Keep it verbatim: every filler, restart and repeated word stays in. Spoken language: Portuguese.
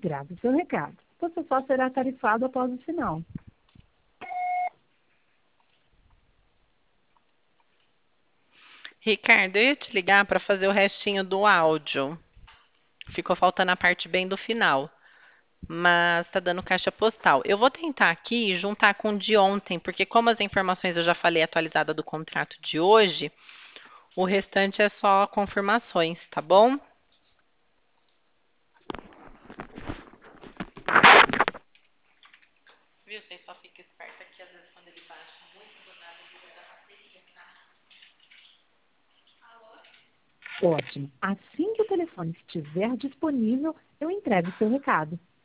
Grave seu recado. Você só será tarifado após o sinal. Ricardo, eu ia te ligar para fazer o restinho do áudio. Ficou faltando a parte bem do final, mas tá dando caixa postal. Eu vou tentar aqui juntar com o de ontem, porque como as informações eu já falei atualizada do contrato de hoje, o restante é só confirmações, tá bom? Viu? Vocês só ficam espertos aqui, às vezes quando ele baixa muito do nada, ele liga da bateria, tá? Ótimo. Assim que o telefone estiver disponível, eu entrego seu recado.